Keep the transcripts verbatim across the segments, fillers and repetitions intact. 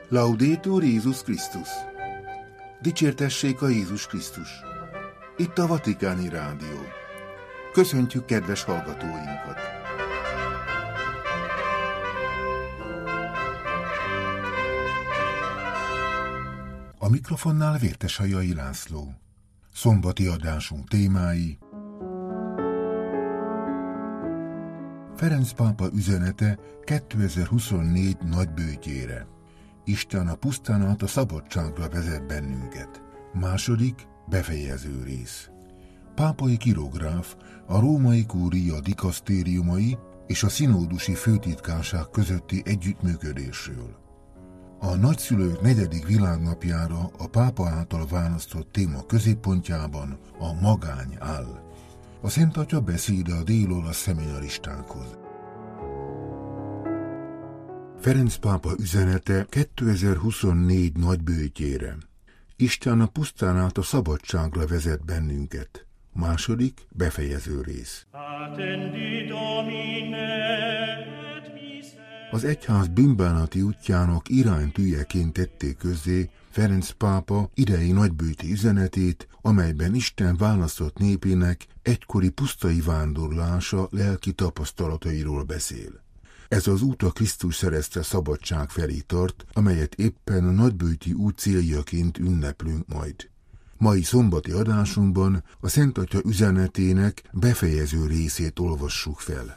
Laudetur Jézus Krisztus! Dicsértessék a Jézus Krisztus! Itt a Vatikáni Rádió. Köszöntjük kedves hallgatóinkat! A mikrofonnál Vérteshajai László. Szombati adásunk témái: Ferenc pápa üzenete kétezer-huszonnégy nagyböjtjére. Isten a pusztán át a szabadságra vezet bennünket. Második, befejező rész. Pápai kirográf a római kúria dikasztériumai és a szinódusi főtitkárság közötti együttműködésről. A nagyszülők negyedik világnapjára a pápa által választott téma középpontjában a magány áll. A Szent Atya beszéde a dél-olasz szeminaristákhoz. Ferenc pápa üzenete kétezer-huszonnégy nagyböjtjére. Isten a pusztán át a szabadságra vezet bennünket. Második, befejező rész. Az egyház bűnbánati útjának iránytűjeként tették közzé Ferenc pápa idei nagyböjti üzenetét, amelyben Isten választott népének egykori pusztai vándorlása lelki tapasztalatairól beszél. Ez az út a Krisztus szerezte szabadság felé tart, amelyet éppen a nagyböjti út céljaként ünneplünk majd. Mai szombati adásunkban a Szent Atya üzenetének befejező részét olvassuk fel.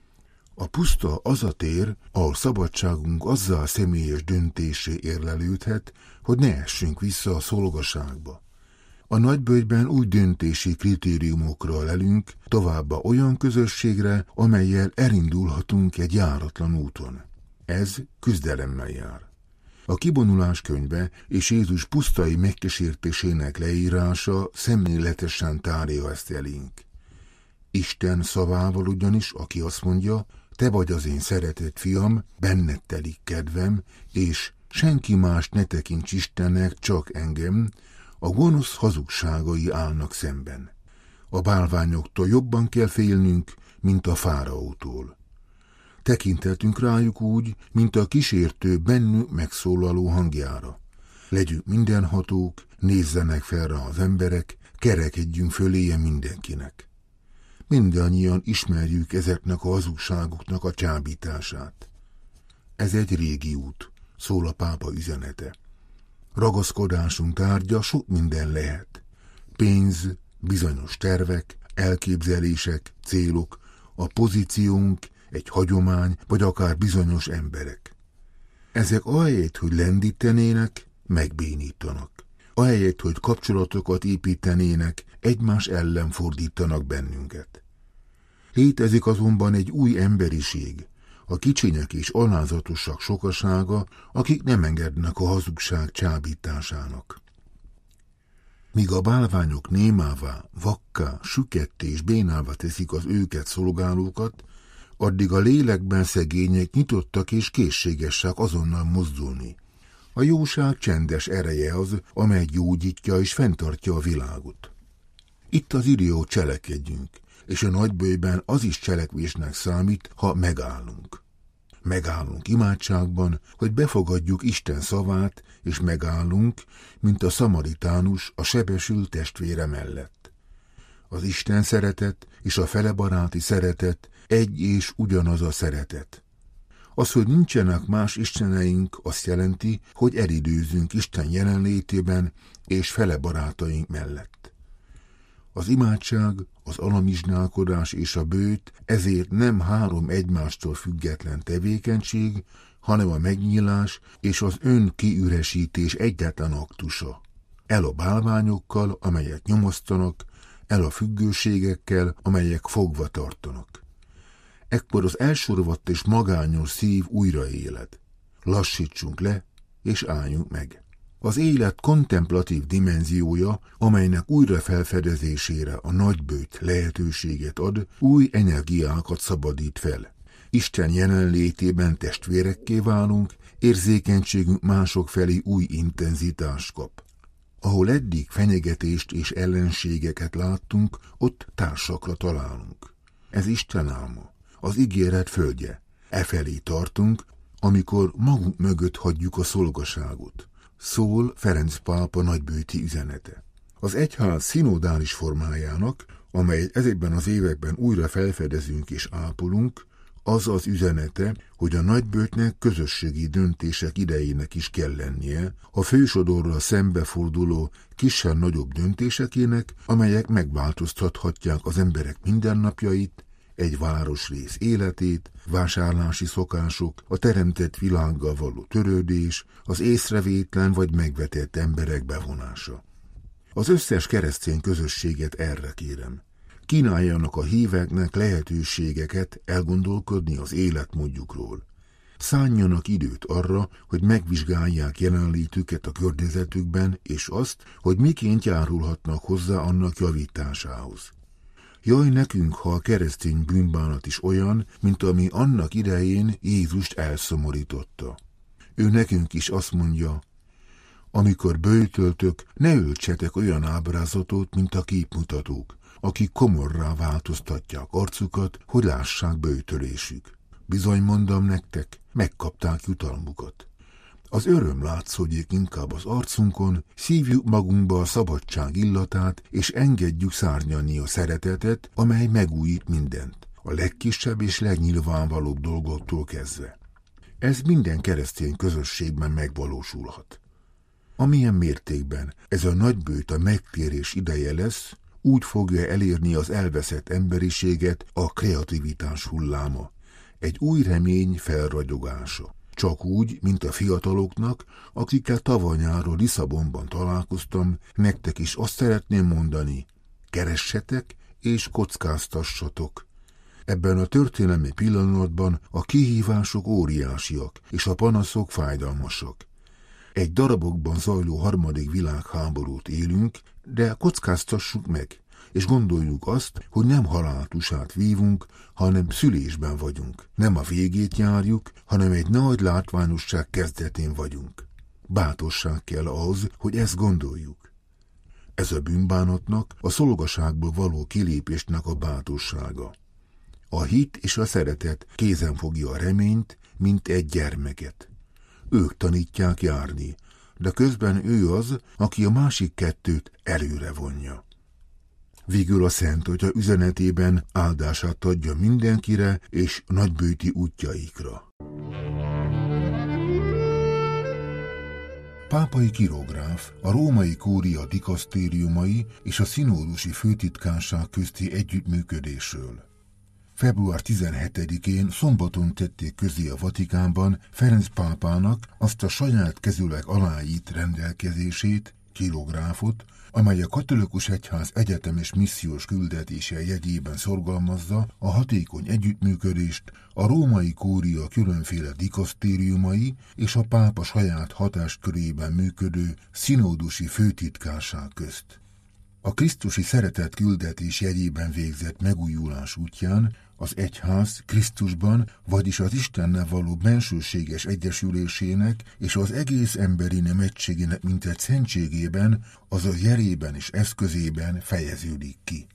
A puszta az a tér, ahol szabadságunk azzal személyes döntésé érlelődhet, hogy ne essünk vissza a szolgaságba. A nagyböjtben új döntési kritériumokra lelünk, továbbá olyan közösségre, amellyel elindulhatunk egy járatlan úton. Ez küzdelemmel jár. A kivonulás könyve és Jézus pusztai megkísértésének leírása szemléletesen tárja ezt elénk. Isten szavával ugyanis, aki azt mondja: te vagy az én szeretett fiam, benned telik kedvem, és senki más ne tekints Istennek, csak engem, a gonosz hazugságai állnak szemben. A bálványoktól jobban kell félnünk, mint a fáraótól. Tekintetünk rájuk úgy, mint a kísértő bennük megszólaló hangjára. Legyünk mindenhatók, nézzenek fel rá az emberek, kerekedjünk föléje mindenkinek. Mindannyian ismerjük ezeknek a hazugságoknak a csábítását. Ez egy régi út, szól a pápa üzenete. Ragaszkodásunk tárgya sok minden lehet. Pénz, bizonyos tervek, elképzelések, célok, a pozíciónk, egy hagyomány, vagy akár bizonyos emberek. Ezek ahelyett, hogy lendítenének, megbénítanak. Ahelyett, hogy kapcsolatokat építenének, egymás ellen fordítanak bennünket. Létezik azonban egy új emberiség, a kicsinyek és alázatosak sokasága, akik nem engednek a hazugság csábításának. Míg a bálványok némává, vakká, süketté és bénává teszik az őket szolgálókat, addig a lélekben szegények nyitottak és készségesek azonnal mozdulni. A jóság csendes ereje az, amely gyógyítja és fenntartja a világot. Itt az idő, hogy cselekedjünk, és a nagyböjtben az is cselekvésnek számít, ha megállunk. Megállunk imádságban, hogy befogadjuk Isten szavát, és megállunk, mint a szamaritánus a sebesült testvére mellett. Az Isten szeretet és a felebaráti szeretet egy és ugyanaz a szeretet. Az, hogy nincsenek más isteneink, azt jelenti, hogy elidőzünk Isten jelenlétében és felebarátaink mellett. Az imádság, az alamizsnálkodás és a böjt ezért nem három egymástól független tevékenység, hanem a megnyílás és az önkiüresítés egyetlen aktusa. El a bálványokkal, amelyek nyomasztanak, el a függőségekkel, amelyek fogva tartanak. Ekkor az elsorvadt és magányos szív újraéled. Lassítsunk le, és álljunk meg. Az élet kontemplatív dimenziója, amelynek újra felfedezésére a nagyböjt lehetőséget ad, új energiákat szabadít fel. Isten jelenlétében testvérekké válunk, érzékenységünk mások felé új intenzitást kap. Ahol eddig fenyegetést és ellenségeket láttunk, ott társakra találunk. Ez Isten álma, az ígéret földje. Efelé tartunk, amikor magunk mögött hagyjuk a szolgaságot, szól Ferenc pápa nagybőti üzenete. Az egyház szinodális formájának, amelyet ezekben az években újra felfedezünk és ápolunk, az az üzenete, hogy a nagybőtnek közösségi döntések idejének is kell lennie, a fősodorral szembeforduló kisebb-nagyobb döntésekének, amelyek megváltoztathatják az emberek mindennapjait, egy városrész életét, vásárlási szokások, a teremtett világgal való törődés, az észrevétlen vagy megvetett emberek bevonása. Az összes keresztény közösséget erre kérem. Kínáljanak a híveknek lehetőségeket elgondolkodni az életmódjukról. Szánjanak időt arra, hogy megvizsgálják jelenlétüket a környezetükben, és azt, hogy miként járulhatnak hozzá annak javításához. Jaj nekünk, ha a keresztény bűnbánat is olyan, mint ami annak idején Jézust elszomorította. Ő nekünk is azt mondja, amikor böjtöltök, ne öltsetek olyan ábrázatot, mint a képmutatók, akik komorrá változtatják arcukat, hogy lássák böjtölésük. Bizony mondom nektek, megkapták jutalmukat. Az öröm látszódjék inkább az arcunkon, szívjuk magunkba a szabadság illatát, és engedjük szárnyalni a szeretetet, amely megújít mindent, a legkisebb és legnyilvánvalóbb dolgoktól kezdve. Ez minden keresztény közösségben megvalósulhat. Amilyen mértékben ez a nagybőt a megtérés ideje lesz, úgy fogja elérni az elveszett emberiséget a kreativitás hulláma, egy új remény felragyogása. Csak úgy, mint a fiataloknak, akikkel tavaly nyáron Lisszabonban találkoztam, nektek is azt szeretném mondani, keressetek és kockáztassatok. Ebben a történelmi pillanatban a kihívások óriásiak, és a panaszok fájdalmasak. Egy darabokban zajló harmadik világháborút élünk, de kockáztassuk meg, és gondoljuk azt, hogy nem haláltusát vívunk, hanem szülésben vagyunk. Nem a végét járjuk, hanem egy nagy látványosság kezdetén vagyunk. Bátorság kell ahhoz, hogy ezt gondoljuk. Ez a bűnbánatnak, a szolgaságból való kilépésnek a bátorsága. A hit és a szeretet kézen fogja a reményt, mint egy gyermeket. Ők tanítják járni, de közben ő az, aki a másik kettőt előre vonja. Végül a Szent Atya üzenetében áldását adja mindenkire és nagybőti útjaikra. Pápai kirográf a római kúria dikasztériumai és a szinódusi főtitkárság közti együttműködésről. február tizenhetedikén szombaton tették közé a Vatikánban Ferenc pápának azt a saját kezüleg aláírt rendelkezését, kirográfot, amely a katolikus egyház egyetemes missziós küldetése jegyében szorgalmazza a hatékony együttműködést a római kúria különféle dikasztériumai és a pápa saját hatáskörében működő szinódusi főtitkárság közt. A krisztusi szeretet küldetés jegyében végzett megújulás útján az egyház Krisztusban, vagyis az Istennel való bensőséges egyesülésének és az egész emberi nem egységének mintegy szentségében, azaz jerében és eszközében fejeződik ki.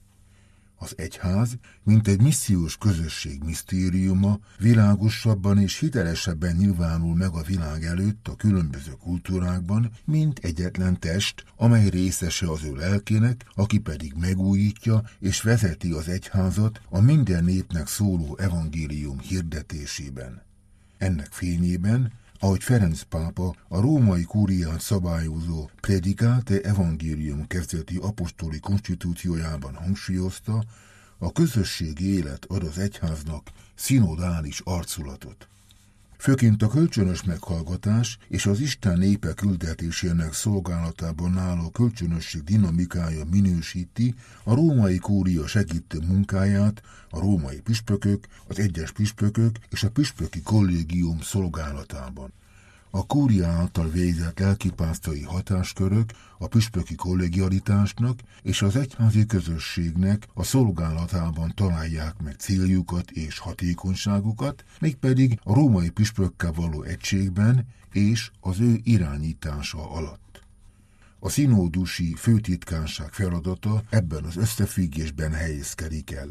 Az egyház, mint egy missziós közösség misztériuma, világosabban és hitelesebben nyilvánul meg a világ előtt a különböző kultúrákban, mint egyetlen test, amely részese az ő lelkének, aki pedig megújítja és vezeti az egyházat a minden népnek szóló evangélium hirdetésében. Ennek fényében, ahogy Ferenc pápa a római kúriát szabályozó Predicate Evangelium kezdeti apostoli konstitúciójában hangsúlyozta, a közösségi élet ad az egyháznak szinodális arculatot. Főként a kölcsönös meghallgatás és az Isten népe küldetésének szolgálatában álló kölcsönösség dinamikája minősíti a római kúria segítő munkáját a római püspökök, az egyes püspökök és a püspöki kollégium szolgálatában. A kúria által végzett lelkipásztori hatáskörök a püspöki kollegialitásnak és az egyházi közösségnek a szolgálatában találják meg céljukat és hatékonyságukat, mégpedig a római püspökkel való egységben és az ő irányítása alatt. A szinódusi főtitkárság feladata ebben az összefüggésben helyezkedik el.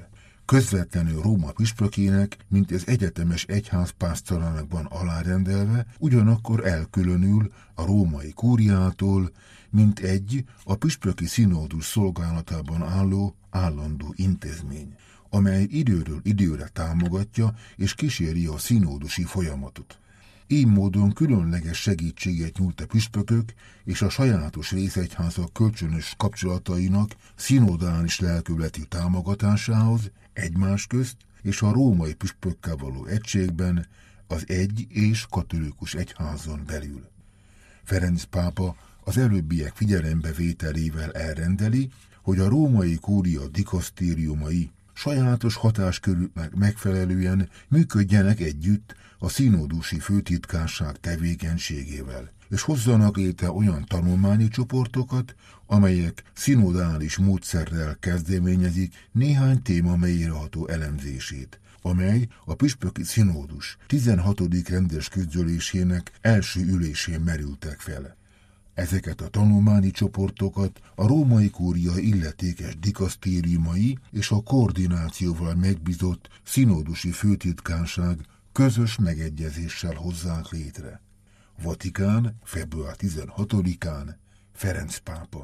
közvetlenül Róma püspökének, mint az egyetemes egyház pásztorának van alárendelve, ugyanakkor elkülönül a római kúriától, mint egy a püspöki szinódus szolgálatában álló állandó intézmény, amely időről időre támogatja és kíséri a szinódusi folyamatot. Így módon különleges segítséget nyújt a püspökök és a sajátos részegyházak kölcsönös kapcsolatainak szinodális lelkületű támogatásához egymás közt és a római püspökkel való egységben az egy és katolikus egyházon belül. Ferenc pápa az előbbiek figyelembevételével elrendeli, hogy a római kúria dikasztériumai sajátos hatáskörüknek megfelelően működjenek együtt a színódusi főtitkárság tevékenységével, és hozzanak létre olyan tanulmányi csoportokat, amelyek szinodális módszerrel kezdeményezik néhány téma mélyreható elemzését, amely a püspöki színódus tizenhatodik rendes közgyűlésének első ülésén merültek fel. Ezeket a tanulmányi csoportokat a római kúria illetékes dikasztériumai és a koordinációval megbízott színódusi főtitkárság közös megegyezéssel hozzák létre. Vatikán, február tizenhatodikán, Ferenc pápa.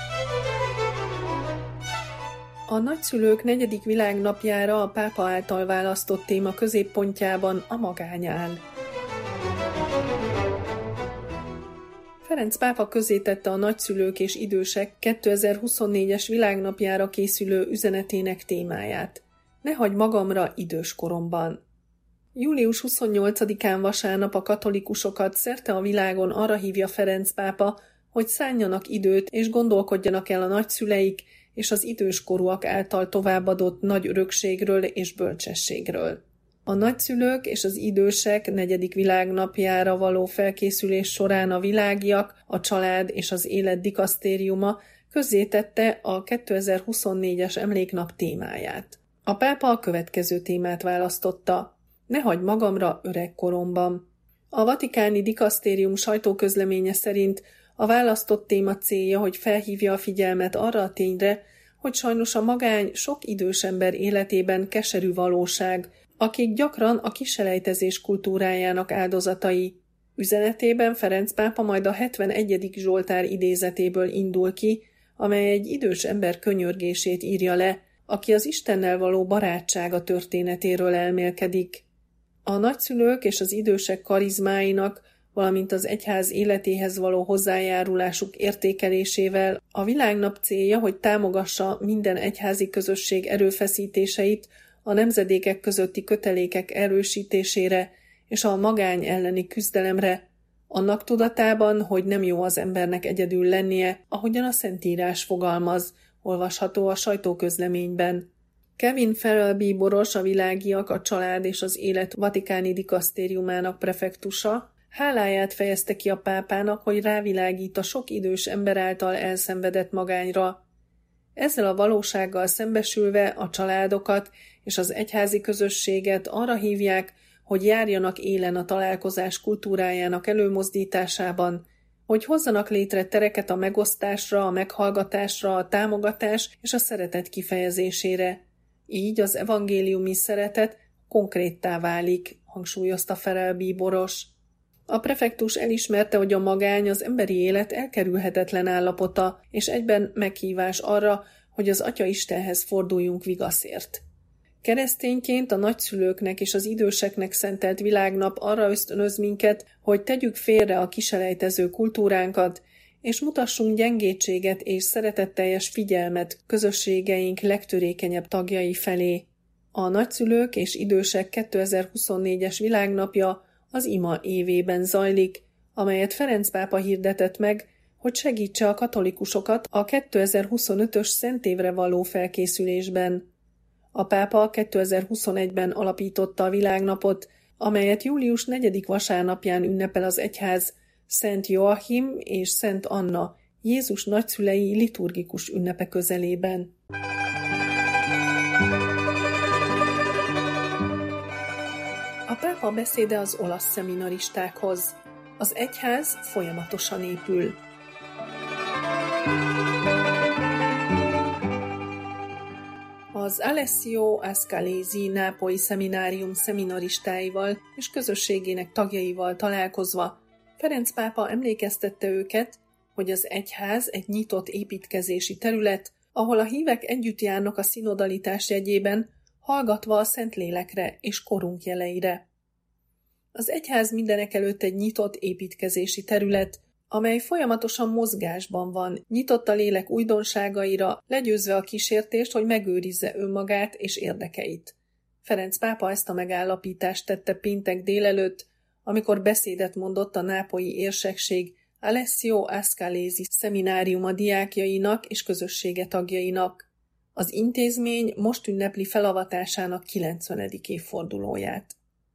A nagyszülők negyedik világnapjára a pápa által választott téma középpontjában a magány áll. Ferenc pápa közzétette a nagyszülők és idősek kétezer-huszonnégyes világnapjára készülő üzenetének témáját. Ne hagyd magamra idős koromban. július huszonnyolcadikán vasárnap a katolikusokat szerte a világon arra hívja Ferenc pápa, hogy szánjanak időt és gondolkodjanak el a nagyszüleik és az időskorúak által továbbadott nagy örökségről és bölcsességről. A nagyszülők és az idősek negyedik világnapjára való felkészülés során a világiak, a család és az élet dikasztériuma közzétette a kétezer-huszonnégyes emléknap témáját. A pápa a következő témát választotta: ne hagyd magamra öreg koromban. A vatikáni dikasztérium sajtóközleménye szerint a választott téma célja, hogy felhívja a figyelmet arra a tényre, hogy sajnos a magány sok idős ember életében keserű valóság, akik gyakran a kiselejtezés kultúrájának áldozatai. Üzenetében Ferenc pápa majd a hetvenegyedik Zsoltár idézetéből indul ki, amely egy idős ember könyörgését írja le, aki az Istennel való barátsága történetéről elmélkedik. A nagyszülők és az idősek karizmáinak, valamint az egyház életéhez való hozzájárulásuk értékelésével a világnap célja, hogy támogassa minden egyházi közösség erőfeszítéseit a nemzedékek közötti kötelékek erősítésére és a magány elleni küzdelemre, annak tudatában, hogy nem jó az embernek egyedül lennie, ahogyan a Szentírás fogalmaz, olvasható a sajtóközleményben. Kevin Farrell bíboros, a világiak, a család és az élet vatikáni dikasztériumának prefektusa háláját fejezte ki a pápának, hogy rávilágít a sok idős ember által elszenvedett magányra. Ezzel a valósággal szembesülve a családokat és az egyházi közösséget arra hívják, hogy járjanak élen a találkozás kultúrájának előmozdításában, hogy hozzanak létre tereket a megosztásra, a meghallgatásra, a támogatás és a szeretet kifejezésére. Így az evangéliumi szeretet konkréttá válik, hangsúlyozta Farrell bíboros. A prefektus elismerte, hogy a magány az emberi élet elkerülhetetlen állapota, és egyben meghívás arra, hogy az Atya Istenhez forduljunk vigaszért. Keresztényként a nagyszülőknek és az időseknek szentelt világnap arra ösztönöz minket, hogy tegyük félre a kiselejtező kultúránkat, és mutassunk gyengétséget és szeretetteljes figyelmet közösségeink legtörékenyebb tagjai felé. A nagyszülők és idősek kétezer-huszonnégyes világnapja az ima évében zajlik, amelyet Ferenc pápa hirdetett meg, hogy segítse a katolikusokat a kétezer-huszonötös szentévre való felkészülésben. A pápa kétezer-huszonegyben alapította a világnapot, amelyet július negyedik vasárnapján ünnepel az egyház Szent Joachim és Szent Anna, Jézus nagyszülei liturgikus ünnepe közelében. A pápa beszéde az olasz szeminaristákhoz. Az egyház folyamatosan épül. Az Alessio Ascalesi nápolyi szeminárium szeminaristáival és közösségének tagjaival találkozva Ferenc pápa emlékeztette őket, hogy az egyház egy nyitott építkezési terület, ahol a hívek együtt járnak a szinodalitás jegyében, hallgatva a Szentlélekre és korunk jeleire. Az egyház mindenekelőtt egy nyitott építkezési terület, amely folyamatosan mozgásban van, nyitott a lélek újdonságaira, legyőzve a kísértést, hogy megőrizze önmagát és érdekeit. Ferenc pápa ezt a megállapítást tette péntek délelőtt, amikor beszédet mondott a nápolyi érsekség Alessio Ascalesi szemináriuma diákjainak és közössége tagjainak. Az intézmény most ünnepli felavatásának kilencvenedik évfordulóját.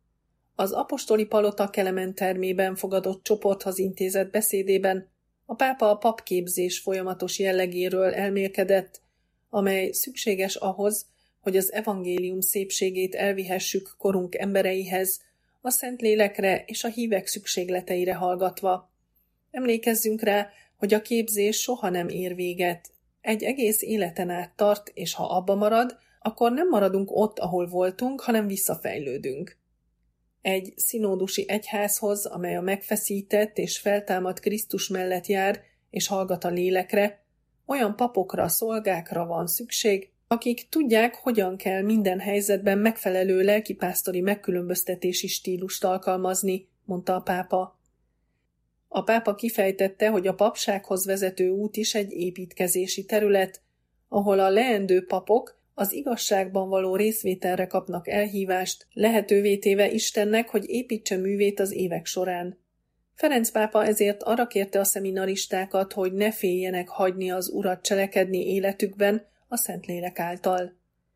Az apostoli palota Kelemen termében fogadott csoporthoz intézett beszédében a pápa a papképzés folyamatos jellegéről elmélkedett, amely szükséges ahhoz, hogy az evangélium szépségét elvihessük korunk embereihez, a Szentlélekre és a hívek szükségleteire hallgatva. Emlékezzünk rá, hogy a képzés soha nem ér véget. Egy egész életen át tart, és ha abba marad, akkor nem maradunk ott, ahol voltunk, hanem visszafejlődünk. Egy szinódusi egyházhoz, amely a megfeszített és feltámadt Krisztus mellett jár, és hallgat a lélekre, olyan papokra, szolgákra van szükség, akik tudják, hogyan kell minden helyzetben megfelelő lelkipásztori megkülönböztetési stílust alkalmazni, mondta a pápa. A pápa kifejtette, hogy a papsághoz vezető út is egy építkezési terület, ahol a leendő papok az igazságban való részvételre kapnak elhívást, lehetővé téve Istennek, hogy építse művét az évek során. Ferenc pápa ezért arra kérte a szeminaristákat, hogy ne féljenek hagyni az Urat cselekedni életükben a Szentlélek által.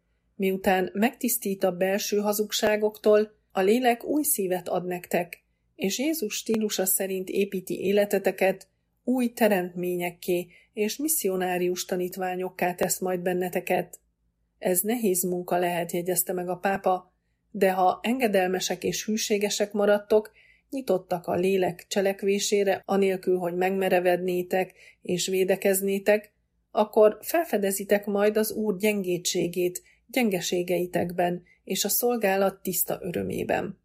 Miután megtisztít a belső hazugságoktól, a lélek új szívet ad nektek, és Jézus stílusa szerint építi életeteket, új teremtményekké és misszionárius tanítványokká tesz majd benneteket. Ez nehéz munka lehet, jegyezte meg a pápa, de ha engedelmesek és hűségesek maradtok, nyitottak a lélek cselekvésére, anélkül, hogy megmerevednétek és védekeznétek, akkor felfedezitek majd az Úr gyengétségét gyengeségeitekben és a szolgálat tiszta örömében.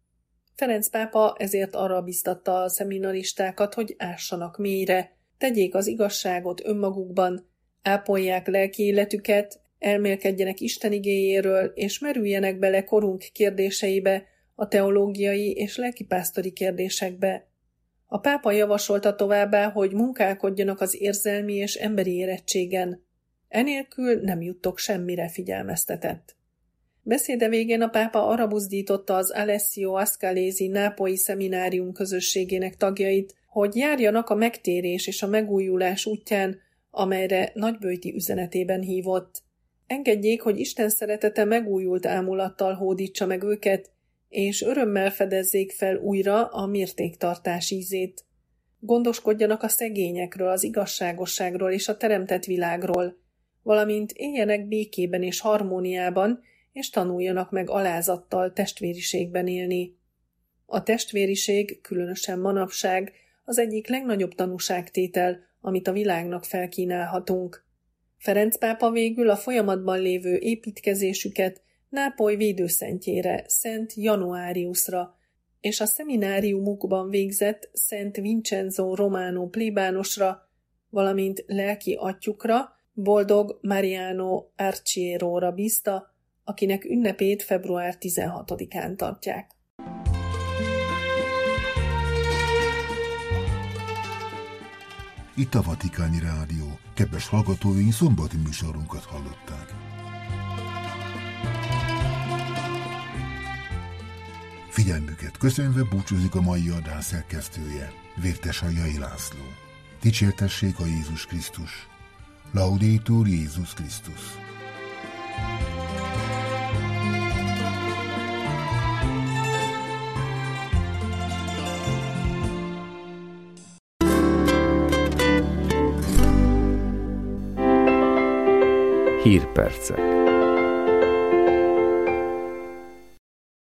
Ferenc pápa ezért arra biztatta a szeminaristákat, hogy ássanak mélyre, tegyék az igazságot önmagukban, ápolják lelki életüket, elmélkedjenek Isten igéjéről, és merüljenek bele korunk kérdéseibe, a teológiai és lelkipásztori kérdésekbe. A pápa javasolta továbbá, hogy munkálkodjanak az érzelmi és emberi érettségen. Enélkül nem juttok semmire, figyelmeztetett. Beszéde végén a pápa arra buzdította az Alessio Ascalesi nápolyi szeminárium közösségének tagjait, hogy járjanak a megtérés és a megújulás útján, amelyre nagyböjti üzenetében hívott. Engedjék, hogy Isten szeretete megújult ámulattal hódítsa meg őket, és örömmel fedezzék fel újra a mértéktartás ízét. Gondoskodjanak a szegényekről, az igazságosságról és a teremtett világról, valamint éljenek békében és harmóniában, és tanuljanak meg alázattal testvériségben élni. A testvériség, különösen manapság, az egyik legnagyobb tanúságtétel, amit a világnak felkínálhatunk. Ferenc pápa végül a folyamatban lévő építkezésüket Nápoly védőszentjére, Szent Januáriusra és a szemináriumukban végzett Szent Vincenzo Romano plébánosra, valamint lelki atyukra, boldog Mariano Arciero-ra bízta, akinek ünnepét február tizenhatodikán tartják. Itt a Vatikáni Rádió. Kedves hallgatóink, szombati műsorunkat hallották. Figyelmüket köszönve búcsúzik a mai adás szerkesztője, Vértesajai László. Dicsértessék a Jézus Krisztus. Laudetur Jézus Krisztus. Hírpercek.